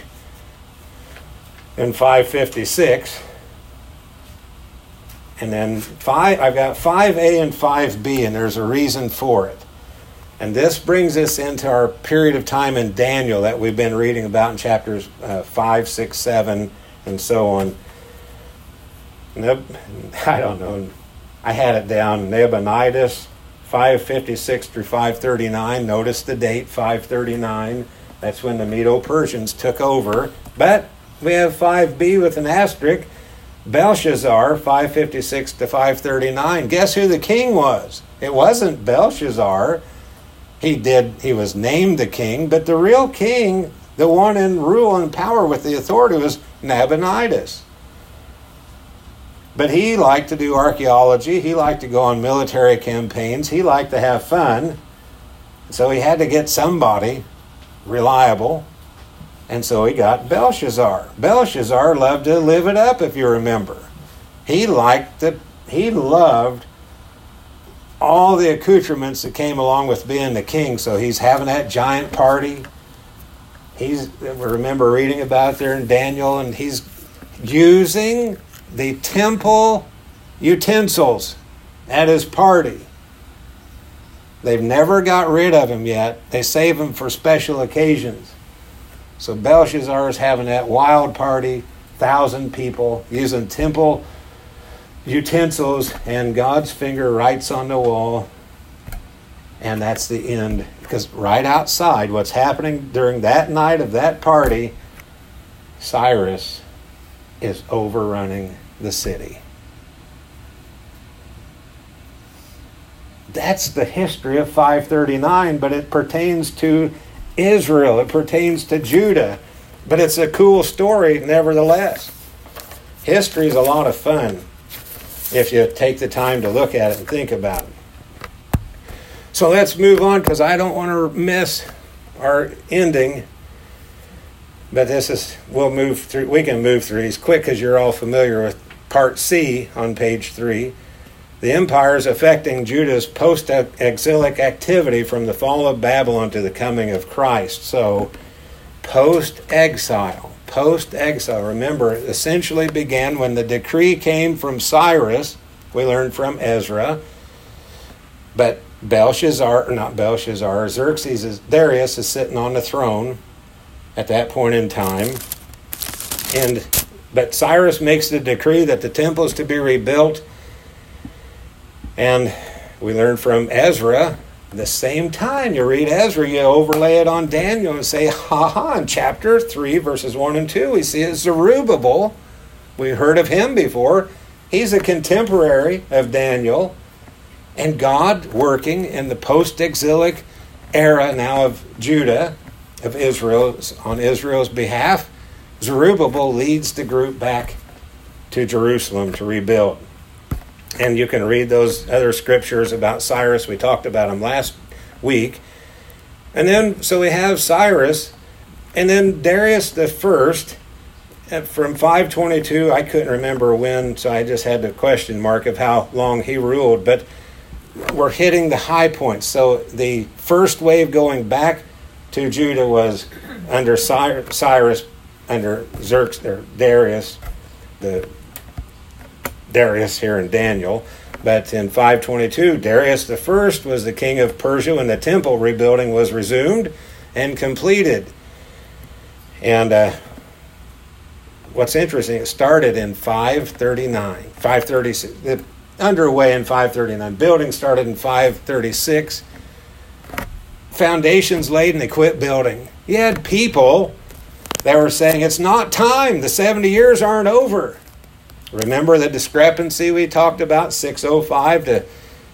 in five fifty-six. And then five, I've got five A and five B, and there's a reason for it. And this brings us into our period of time in Daniel that we've been reading about in chapters uh, five, six, seven, and so on. Neb, I don't know. I had it down. Nabonidus, five fifty-six through five thirty-nine. Notice the date, five thirty-nine. That's when the Medo-Persians took over. But we have five B with an asterisk. Belshazzar, five fifty-six to five thirty-nine. Guess who the king was? It wasn't Belshazzar. He did. He was named the king, but the real king, the one in rule and power with the authority, was Nabonidus. But he liked to do archaeology. He liked to go on military campaigns. He liked to have fun. So he had to get somebody reliable. And so he got Belshazzar. Belshazzar loved to live it up, if you remember. He liked the, he loved all the accoutrements that came along with being the king. So he's having that giant party. He's, we remember reading about it there in Daniel, and he's using the temple utensils at his party. They've never got rid of him yet. They save him for special occasions. So Belshazzar is having that wild party, thousand people, using temple utensils, and God's finger writes on the wall, and that's the end. Because right outside, what's happening during that night of that party, Cyrus is overrunning the city. that's the history of five thirty-nine, but it pertains to Israel. It pertains to Judah. But it's a cool story nevertheless. History is a lot of fun if you take the time to look at it and think about it. So let's move on, because I don't want to miss our ending. But this is, we'll move through, we can move through these quick because you're all familiar with part C on page three. The empires affecting Judah's post-exilic activity from the fall of Babylon to the coming of Christ. So, post-exile. Post-exile, remember, it essentially began when the decree came from Cyrus. We learned from Ezra. But Belshazzar, or not Belshazzar, Xerxes, is, Darius is sitting on the throne at that point in time. And but Cyrus makes the decree that the temple is to be rebuilt. And we learn from Ezra, the same time you read Ezra, you overlay it on Daniel and say, ha ha, in chapter three, verses one and two, we see it Zerubbabel. We heard of him before. He's a contemporary of Daniel. And God working in the post-exilic era now of Judah, of Israel, on Israel's behalf, Zerubbabel leads the group back to Jerusalem to rebuild. And you can read those other scriptures about Cyrus. We talked about them last week. And then, so we have Cyrus, and then Darius the First, from five twenty-two, I couldn't remember when, so I just had the question mark of how long he ruled. But we're hitting the high points. So the first wave going back to Judah was under Cyrus, under Xerxes, or Darius, the Darius here in Daniel. But in five twenty-two, Darius the First was the king of Persia when the temple rebuilding was resumed and completed. And uh, what's interesting, it started in five thirty-nine, five thirty-six, the, underway in five thirty-nine. Building started in five thirty-six. Foundations laid and they quit building. You had people that were saying, it's not time, the seventy years aren't over. Remember the discrepancy we talked about, six oh five to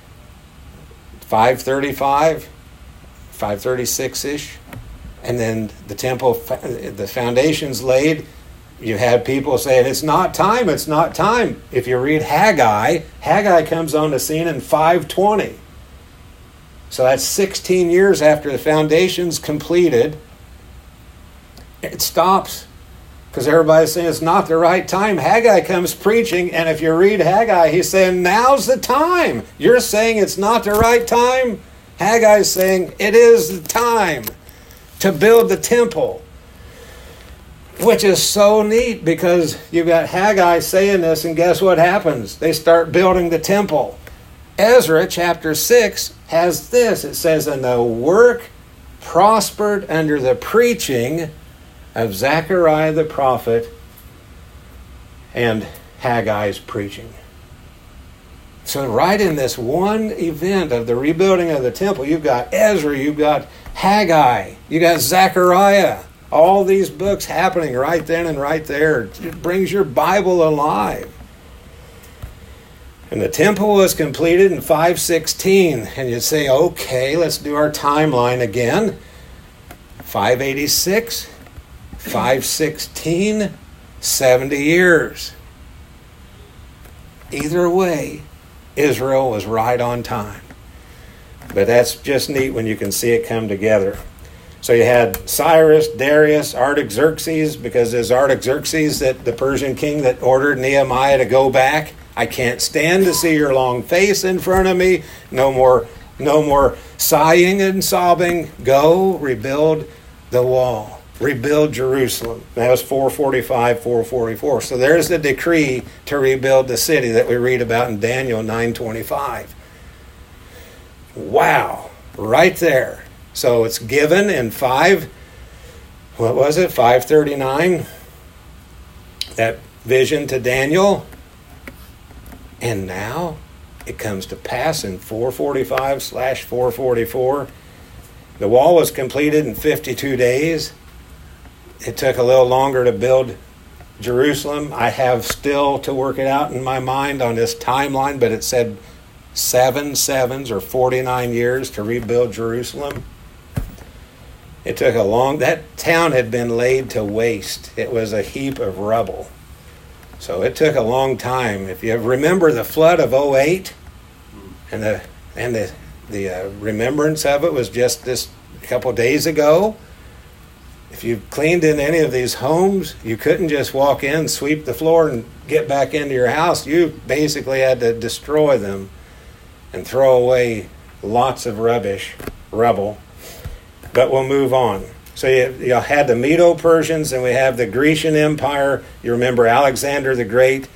five thirty-five, five thirty-six-ish? And then the temple, the foundations laid. You had people saying, it's not time, it's not time. If you read Haggai, Haggai comes on the scene in five twenty. So that's sixteen years after the foundation's completed. It stops because everybody's saying it's not the right time. Haggai comes preaching, and if you read Haggai, he's saying, now's the time. You're saying it's not the right time? Haggai's saying, it is the time to build the temple. Which is so neat, because you've got Haggai saying this, and guess what happens? They start building the temple. Ezra chapter six has this. It says, and the work prospered under the preaching of Zechariah the prophet and Haggai's preaching. So right in this one event of the rebuilding of the temple, you've got Ezra, you've got Haggai, you've got Zechariah. All these books happening right then and right there. It brings your Bible alive. And the temple was completed in five sixteen. And you say, okay, let's do our timeline again. five eighty-six, five sixteen, seventy years. Either way, Israel was right on time. But that's just neat when you can see it come together. So you had Cyrus, Darius, Artaxerxes, because there's Artaxerxes, that the Persian king that ordered Nehemiah to go back. I can't stand to see your long face in front of me. No more, no more sighing and sobbing. Go rebuild the wall. Rebuild Jerusalem. That was four forty-five, four forty-four. So there's the decree to rebuild the city that we read about in Daniel nine twenty-five. Wow. Right there. So it's given in five, what was it, five thirty-nine, that vision to Daniel. And now it comes to pass in four forty-five slash four forty-four. The wall was completed in fifty-two days. It took a little longer to build Jerusalem. I have still to work it out in my mind on this timeline, but it said seven sevens or forty-nine years to rebuild Jerusalem. It took a long, that town had been laid to waste. It was a heap of rubble. So it took a long time. If you remember the flood of oh eight, and the and the, the uh, remembrance of it was just this couple days ago. If you cleaned in any of these homes, you couldn't just walk in, sweep the floor, and get back into your house. You basically had to destroy them and throw away lots of rubbish, rubble. But we'll move on. So you, you had the Medo-Persians, and we have the Grecian Empire. You remember Alexander the Great.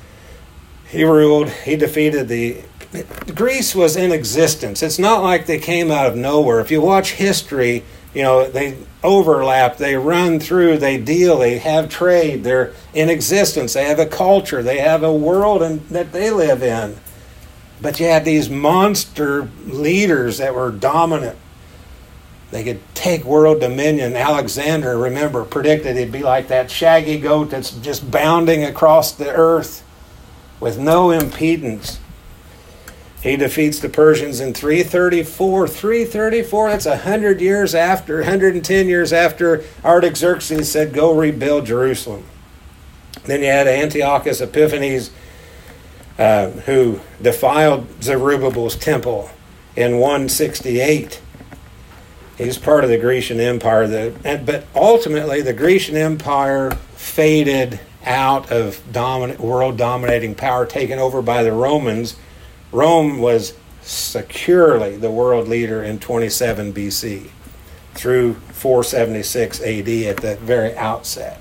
He ruled, he defeated the... Greece was in existence. It's not like they came out of nowhere. If you watch history, you know, they overlap, they run through, they deal, they have trade, they're in existence, they have a culture, they have a world and, that they live in. But you had these monster leaders that were dominant. They could take world dominion. Alexander, remember, predicted he'd be like that shaggy goat that's just bounding across the earth with no impedance. He defeats the Persians in three thirty-four. three thirty-four, that's one hundred years after, one hundred ten years after Artaxerxes said, go rebuild Jerusalem. Then you had Antiochus Epiphanes, uh, who defiled Zerubbabel's temple in one sixty-eight. He's part of the Grecian Empire. The, and, but ultimately, the Grecian Empire faded out of dominant, world-dominating power, taken over by the Romans. Rome was securely the world leader in twenty-seven B C through four seventy-six A D at the very outset.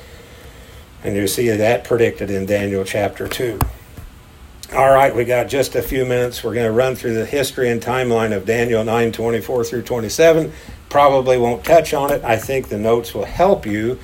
And you see that predicted in Daniel chapter two. All right, we got just a few minutes. We're going to run through the history and timeline of Daniel nine twenty-four through twenty-seven. Probably won't touch on it. I think the notes will help you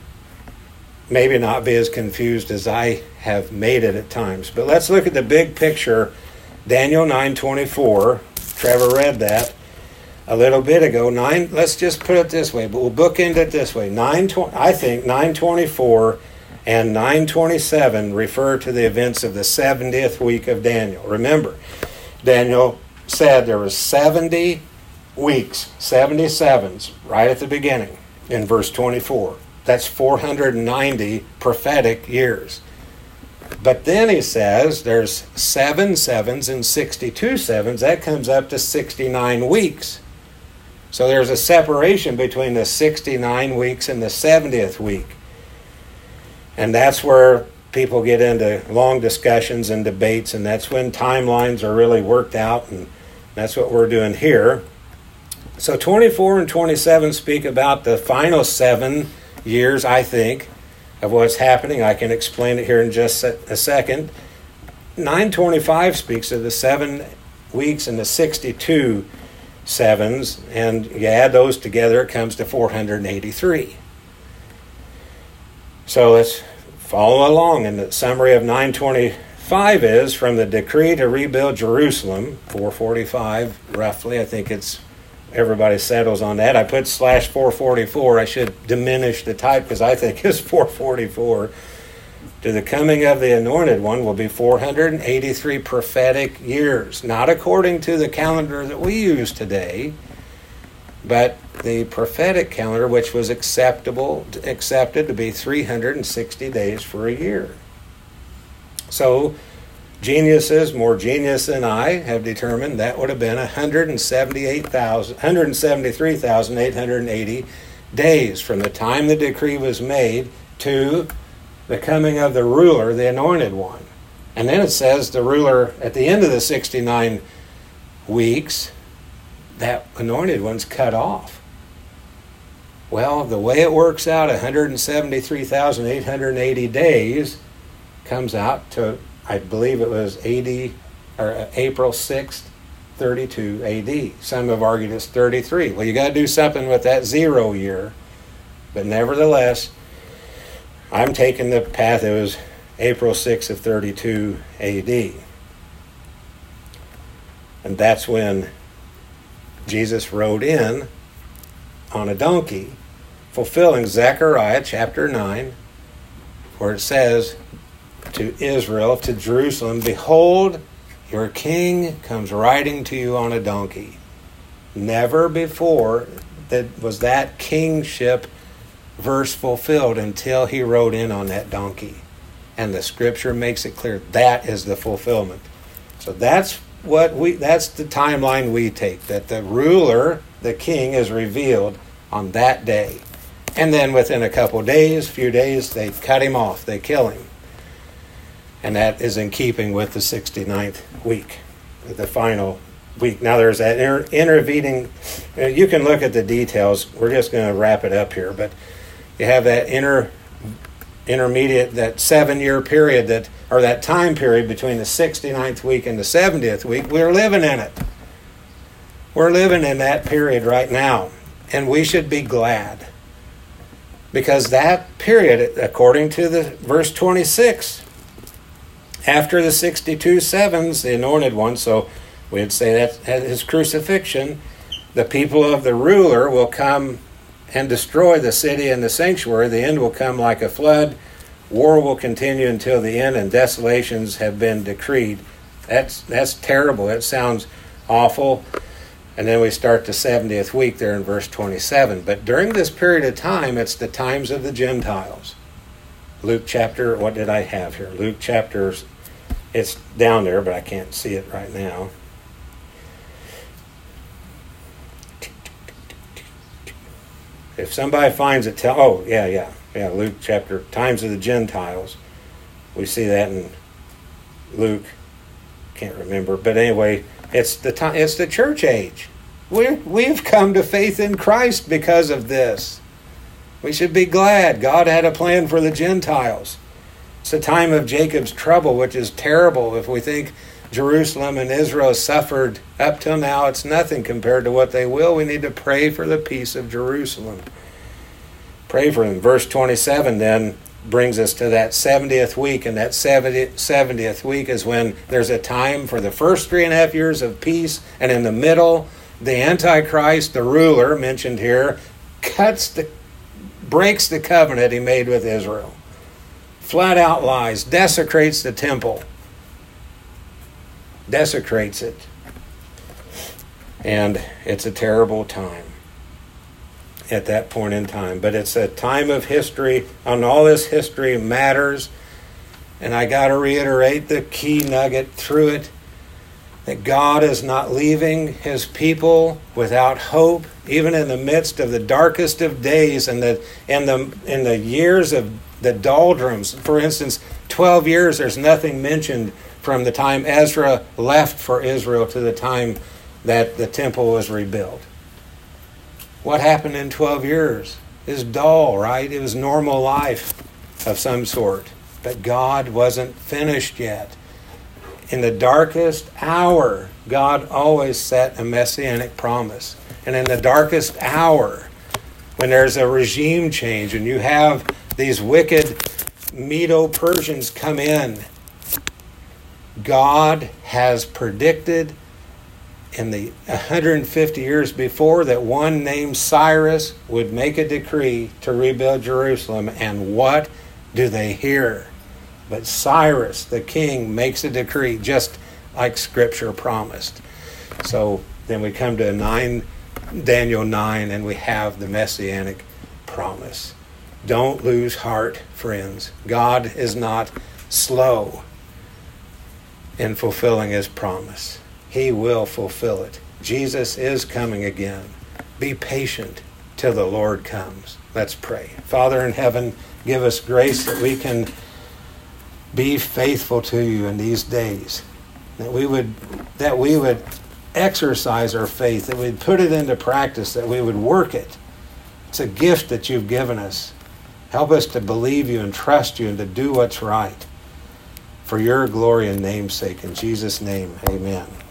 maybe not be as confused as I have made it at times. But let's look at the big picture. Daniel nine twenty-four. Trevor read that a little bit ago. Nine. Let's just put it this way, but we'll bookend it this way. Nine. I think nine twenty-four and nine twenty-seven refer to the events of the seventieth week of Daniel. Remember, Daniel said there was seventy weeks, seventy sevens, right at the beginning in verse twenty-four. That's four hundred ninety prophetic years. But then he says there's seven sevens and sixty-two sevens. That comes up to sixty-nine weeks. So there's a separation between the sixty-nine weeks and the seventieth week. And that's where people get into long discussions and debates, and that's when timelines are really worked out, and that's what we're doing here. So twenty-four and twenty-seven speak about the final seven years, I think, of what's happening. I can explain it here in just a second. nine twenty-five speaks of the seven weeks and the sixty-two sevens, and you add those together, it comes to four hundred eighty-three. So let's follow along. And the summary of nine twenty-five is, from the decree to rebuild Jerusalem, four forty-five roughly, I think it's, everybody settles on that. I put slash four forty-four. I should diminish the type because I think it's four forty-four. To the coming of the Anointed One will be four hundred eighty-three prophetic years, not according to the calendar that we use today, but the prophetic calendar, which was acceptable, accepted to be three hundred sixty days for a year. So geniuses, more genius than I, have determined that would have been one hundred seventy-eight thousand, one hundred seventy-three thousand eight hundred eighty days from the time the decree was made to the coming of the ruler, the Anointed One. And then it says the ruler, at the end of the sixty-nine weeks, that Anointed One's cut off. Well, the way it works out, one hundred seventy-three thousand eight hundred eighty days comes out to, I believe it was eighty or April sixth, thirty-two A D. Some have argued it's thirty-three. Well, you got to do something with that zero year. But nevertheless, I'm taking the path. It was April sixth of thirty-two A D. And that's when Jesus rode in on a donkey, fulfilling Zechariah chapter nine, where it says to Israel, to Jerusalem, behold, Your king comes riding to you on a donkey. Never before that was that kingship verse fulfilled until he rode in on that donkey. And the scripture makes it clear that is the fulfillment. So that's what we that's the timeline we take, that the ruler, the king, is revealed on that day. And then within a couple days, few days, they cut him off, they kill him. And that is in keeping with the sixty-ninth week, the final week. Now there's that inter- intervening, you can look at the details, we're just going to wrap it up here, but you have that inter intermediate, that seven-year period, that or that time period between the sixty-ninth week and the seventieth week. We're living in it. We're living in that period right now. And we should be glad. Because that period, according to the verse twenty-six, after the sixty-two sevens, the anointed one, so we'd say that at his crucifixion, the people of the ruler will come and destroy the city and the sanctuary. The end will come like a flood. War will continue until the end, and desolations have been decreed. That's that's terrible. It sounds awful. And then we start the seventieth week there in verse twenty-seven. But during this period of time, it's the times of the Gentiles. Luke chapter, what did I have here? Luke chapter, it's down there, but I can't see it right now. If somebody finds it, tell, oh, yeah, yeah, yeah, Luke chapter, times of the Gentiles. We see that in Luke, can't remember, but anyway, it's the time, it's the church age. We we've come to faith in Christ because of this. We should be glad. God had a plan for the Gentiles. It's the time of Jacob's trouble, which is terrible. If we think Jerusalem and Israel suffered up till now, it's nothing compared to what they will. We need to pray for the peace of Jerusalem. Pray for them. Verse twenty-seven then brings us to that seventieth week, and that seventieth week is when there's a time for the first three and a half years of peace, and in the middle, the Antichrist, the ruler mentioned here, cuts the, breaks the covenant he made with Israel. Flat out lies, desecrates the temple. Desecrates it. And it's a terrible time at that point in time. But it's a time of history, and all this history matters. And I got to reiterate the key nugget through it, that God is not leaving his people without hope, even in the midst of the darkest of days and the in the in the years of the doldrums. For instance, twelve years, there's nothing mentioned from the time Ezra left for Israel to the time that the temple was rebuilt. What happened in twelve years is dull, right? It was normal life of some sort. But God wasn't finished yet. In the darkest hour, God always set a messianic promise. And in the darkest hour, when there's a regime change and you have these wicked Medo-Persians come in, God has predicted in the one hundred fifty years before that one named Cyrus would make a decree to rebuild Jerusalem. And what do they hear? But Cyrus, the king, makes a decree just like Scripture promised. So then we come to nine, Daniel nine, and we have the messianic promise. Don't lose heart, friends. God is not slow in fulfilling his promise. He will fulfill it. Jesus is coming again. Be patient till the Lord comes. Let's pray. Father in heaven, give us grace that we can be faithful to you in these days. That we would that we would exercise our faith, that we'd put it into practice, that we would work it. It's a gift that you've given us. Help us to believe you and trust you and to do what's right. For your glory and name's sake. In Jesus' name, amen.